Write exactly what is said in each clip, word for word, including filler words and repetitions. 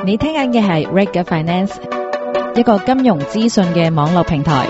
你聽緊嘅係 Reg Finance， 一個金融資訊嘅網絡平台。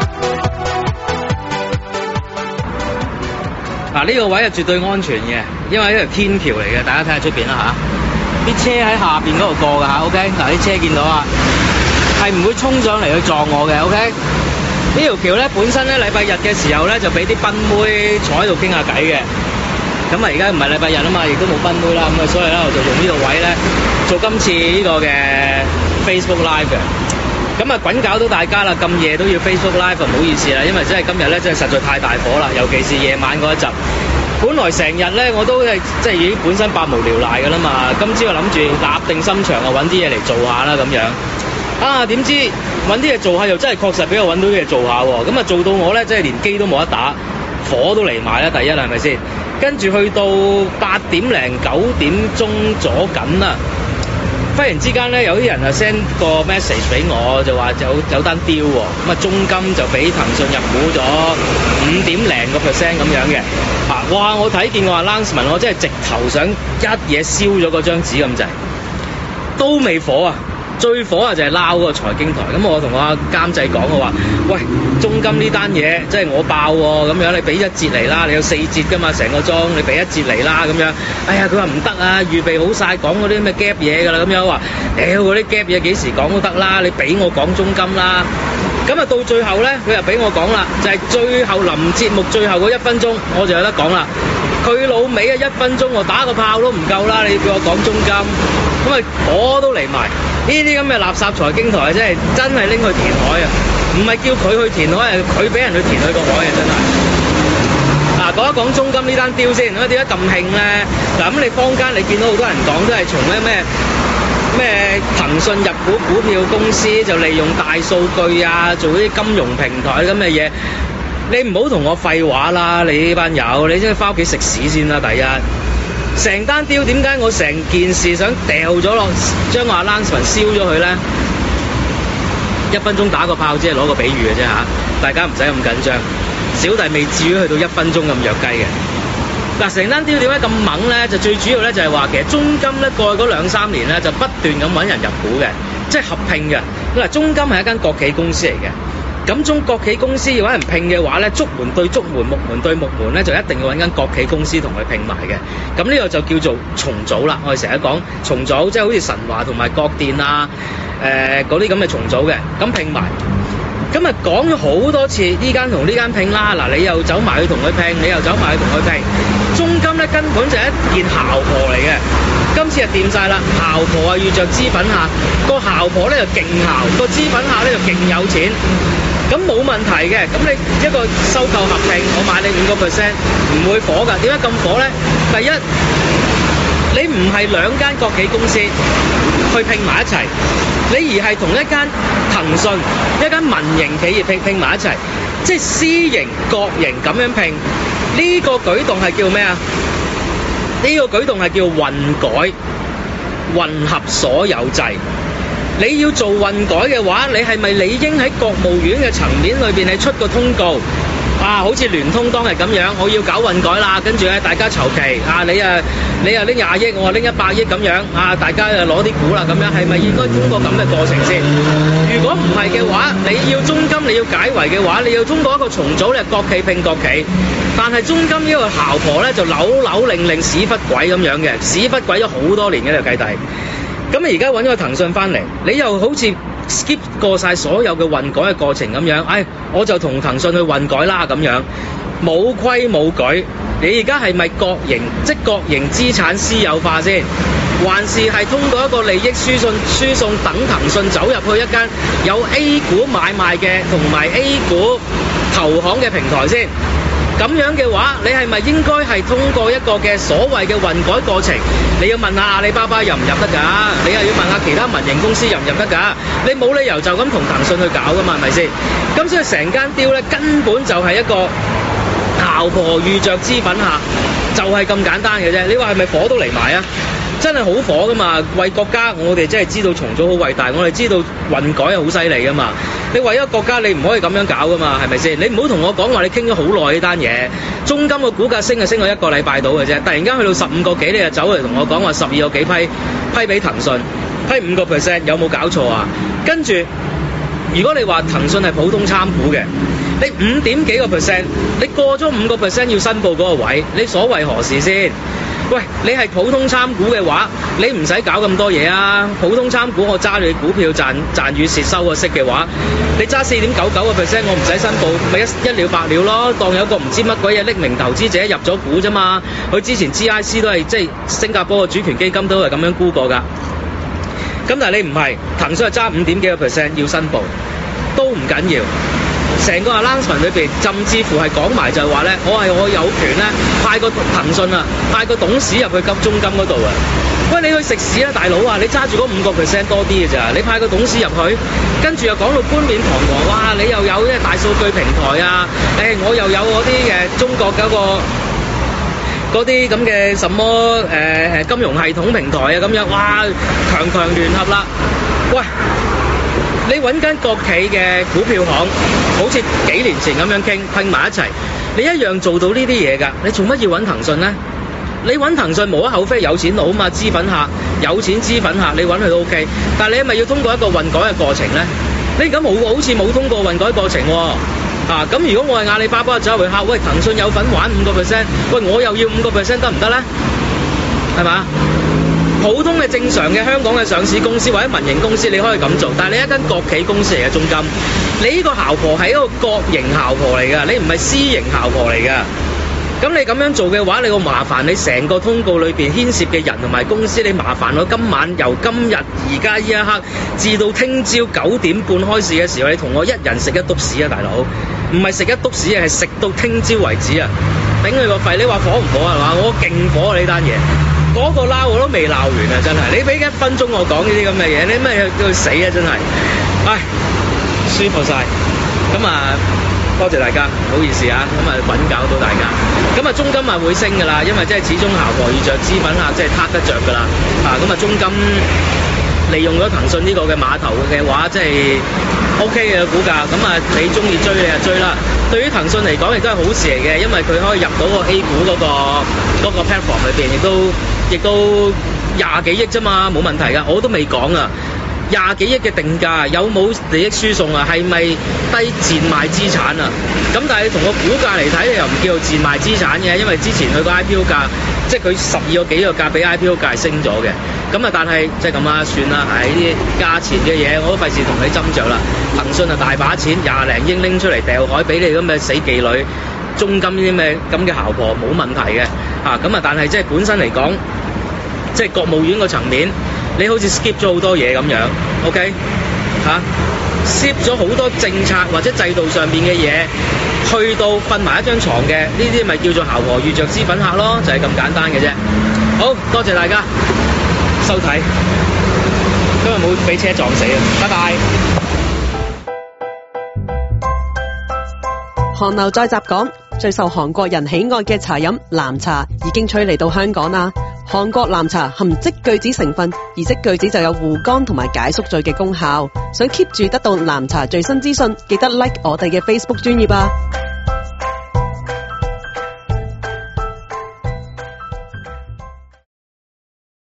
嗱，呢個位係絕對安全嘅，因為呢條天橋嚟嘅，大家睇下出邊啦嚇。啲車喺下邊嗰度過㗎嚇 ，OK。嗱，啲車見到啊，係唔會衝上嚟去撞我嘅 ，OK。呢條橋咧本身咧禮拜日嘅時候咧就俾啲賓妹坐喺度傾下偈嘅。咁啊，而家唔係禮拜日啊嘛，亦都冇賓妹啦，咁啊，所以咧我就用呢個位咧做今次呢個嘅 Facebook Live 嘅。咁啊，滾搞到大家啦，咁夜都要 Facebook Live，唔好意思啦，因為真係今日咧真係實在太大火啦，尤其是夜晚嗰一集。本來成日咧我都係即係已經本身百無聊賴㗎啦嘛，今朝我諗住立定心腸啊，揾啲嘢嚟做下啦咁樣。啊，點知揾啲嘢做下又真係確實俾我揾到啲嘢做下喎，咁啊做到我咧真係連機都冇得打，火都嚟埋啦，第一係咪先？跟住去到八點零九點鐘左緊啦，忽然之間咧有啲人啊 send 個 message 俾我，就話有有單 deal 喎，咁啊中金就俾騰訊入股咗五點零個 percent 咁樣嘅，啊哇！我睇見我話 announcement， 我真係直頭想一嘢燒咗嗰張紙咁滯，都未火啊！最火啊就係撈嗰個財經台，咁我同我阿監製講，我話：喂，中金呢單嘢即係我爆喎，咁樣你俾一折嚟啦，你有四折㗎嘛，成個鐘你俾一折嚟啦，咁樣。哎呀，佢話唔得啊，預備好晒講嗰啲咩 gap 嘢㗎啦，咁樣話，屌嗰啲 gap 嘢幾時講都得啦，你俾我講中金啦。咁啊到最後咧，佢又俾我講啦，就係最後臨節目最後嗰一分鐘，我就有得講啦。佢老尾啊，一分鐘我打個炮都唔夠啦，你叫我講中金，咁啊我都嚟埋。呢啲咁嘅垃圾財經台真係真係拎去填海啊！唔係叫佢去填海，係佢俾人去填佢個海啊！真係。嗱，講一講中金呢單雕先，咁點解咁興咧？嗱，咁你坊間你見到好多人講都係從咩咩咩騰訊入股股票公司，就利用大數據啊，做啲金融平台咁嘅嘢。你唔好同我廢話啦！你呢班友，你真係翻屋企食屎先啦！第一。成單雕點解我成件事想掉咗落，將個 announcement 燒咗佢咧？一分鐘打個炮，只係攞個比喻嘅啫嚇，大家唔使咁緊張。小弟未至於去到一分鐘咁弱雞嘅。嗱，成單雕點解咁猛咧？就最主要咧就係話，其實中金咧過去嗰兩三年咧就不斷咁揾人入股嘅，即係合併嘅。嗱，中金係一間國企公司嚟嘅。咁中國企公司要揾人拼嘅話咧，竹門對竹門，木門對木門咧，就一定要揾間國企公司同佢拼埋嘅。咁呢個就叫做重組啦。我哋成日講重組，即係好似神華同埋國電啊，誒嗰啲咁嘅重組嘅，咁拼埋。咁啊講咗好多次，呢間同呢間拼啦。嗱，你又走埋去同佢拼，你又走埋去同佢拼。中金咧根本就係一件姣婆嚟嘅。今次就掂晒啦，姣婆啊遇着資粉客，個姣婆咧就勁姣，個資粉客咧就勁有錢。咁冇問題嘅，咁你一個收購合併，我買你五個 percent， 唔會火㗎。點解咁火咧？第一，你唔係兩間國企公司去拼埋一齊，你而係同一間騰訊一間民營企業拼拼埋一齊，即係私營國營咁樣拼。呢個舉動係叫咩啊？呢個舉動係叫混改，混合所有制。你要做混改嘅話，你係咪理應喺國務院嘅層面裏邊係出個通告啊？好似聯通當日咁樣，我要搞混改啦，跟住咧大家籌期啊，你啊你啊拎廿億，我啊拎一百億咁樣啊，大家啊攞啲股啦咁樣，係咪應該通過咁嘅過程先？如果唔係嘅話，你要中金你要解圍嘅話，你要通過一個重組，你係國企拼國企。但係中金呢個姣婆咧就扭扭擰擰屎忽鬼咁樣嘅，屎忽鬼咗好多年嘅呢個契弟。咁啊而家揾咗個騰訊翻嚟，你又好似 skip 過晒所有嘅混改嘅過程咁樣，唉，我就同騰訊去混改啦咁樣，冇規冇矩。你而家係咪國營，即國營資產私有化先，還是係通過一個利益輸送輸送等騰訊走入去一間有 A 股買賣嘅同埋 A 股投行嘅平台先？咁樣嘅話，你係咪應該係通過一個嘅所謂嘅混改過程？你要問下阿里巴巴入唔入得㗎？你又要問下其他民營公司入唔入得㗎？你冇理由就咁同騰訊去搞㗎嘛？係咪先？咁所以成間雕咧根本就係一個姣婆遇着資粉客，就係咁簡單嘅啫。你話係咪火都嚟埋啊？真係好火噶嘛！為國家，我哋真係知道重組好偉大，我哋知道混改係好犀利噶嘛。你為咗國家，你唔可以咁樣搞噶嘛，係咪先？你唔好同我講話你傾咗好耐呢單嘢，中金個股價升就升咗一個禮拜到嘅啫，突然間去到十五個幾，你就走嚟同我講話十二個幾批批俾騰訊， 批五個 percent 有冇搞錯啊？跟住如果你話騰訊係普通參股嘅，你五點幾個 percent，你過咗五個 percent 要申報嗰個位，你所謂何事先？喂，你係普通參股嘅話，你唔使搞咁多嘢啊！普通參股我揸你股票賺賺與蝕收個息嘅話，你揸四點九九個 percent 我唔使申報，咪一一了百了咯。當有個唔知乜鬼嘢匿名投資者入咗股啫嘛，佢之前 G I C 都係即係新加坡嘅主權基金都係咁樣估過㗎。咁但係你唔係，騰訊係揸五點幾個 percent 要申報，都唔緊要。成個 announcement 裏邊，甚至乎係講埋就係話咧，我係我有權咧派個騰訊啊，派個董事入去急中金嗰度啊。喂，你去食屎啦，大佬啊！你揸住嗰五個 percent 多啲嘅咋？你派個董事入去，跟住又講到冠冕堂皇，哇！你又有即係大數據平台啊，誒，我又有嗰啲誒中國嗰個嗰啲咁嘅什麼誒誒金融系統平台啊咁樣，哇！強強聯合啦，喂！你揾間國企嘅股票行，好似幾年前咁樣傾拼埋一齊，你一樣做到呢啲嘢㗎。你做乜要揾騰訊呢？你揾騰訊無可厚非，有錢佬嘛，資粉客，有錢資粉客，你揾佢都 OK。但係你係咪要通過一個混改嘅過程呢？你而家冇好似冇通過混改過程喎。啊，咁如果我係阿里巴巴走入去客，喂，騰訊有份玩五個 percent，喂，我又要五個 percent 得唔得呢？係嘛？普通嘅正常嘅香港嘅上市公司或者民營公司你可以咁做，但係你一間國企公司嚟嘅中金，你呢個姣婆係一個國營姣婆嚟㗎，你唔係私營姣婆嚟㗎。咁你咁樣做嘅話，你好麻煩，你成個通告裏邊牽涉嘅人同埋公司，你麻煩我今晚由今日而家呢一刻至到聽朝九點半開市嘅時候，你同我一人食一篤屎啊，大佬！唔係食一篤屎，係食到聽朝為止啊！頂佢個肺！你話火唔火啊？係嘛？我勁火啊！呢單嘢。嗰個撈我都未鬧完啊！真係，你俾一分鐘我講呢啲咁嘅嘢，你咩去死啊！真係，唉，舒服晒。咁啊，多謝大家，唔好意思啊，咁啊滾搞到大家。咁啊，中金啊會升㗎啦，因為即係始終姣婆遇着資本啊，即係撻得着㗎啦。啊，咁啊，中金利用咗騰訊呢個嘅碼頭嘅話，即係 OK 嘅股價。咁啊，你中意追你就追啦。對於騰訊嚟講，亦都係好事嚟嘅，因為佢可以入到個 A 股嗰個嗰個 platform 裏邊，亦都。亦都廿幾億啫嘛，冇問題噶，我都未講啊。廿幾億嘅定價有冇利益輸送啊？係咪低賤賣資產啊？咁但係同個股價嚟睇，你又唔叫做賤賣資產嘅，因為之前佢個 I P O 價，即係佢十二個幾個價比 I P O 價升咗嘅。咁啊，但係即係咁啦，算啦，係呢啲價錢嘅嘢，我都費事同你斟酌啦。騰訊啊大把錢，廿零億拎出嚟掉海俾你咁嘅死妓女。中金呢啲咩咁嘅姣婆冇問題嘅，啊咁啊，但係即係本身嚟講，即係國務院個層面，你好似 skip 咗好多嘢咁樣 ，OK 嚇 skip 咗好多政策或者制度上邊嘅嘢，去到瞓埋一張床嘅呢啲咪叫做姣婆遇着資粉客咯，就係咁簡單嘅啫。好多謝大家收睇，今日冇俾車撞死啊！拜拜。 韓流再集講，最受韓國人喜愛嘅茶飲藍茶已經吹嚟到香港啦。韓國藍茶含積聚酯成分，而積聚酯就有護肝同埋解宿醉嘅功效。想 keep 住得到藍茶最新資訊，記得 like 我哋嘅 Facebook 專頁啊！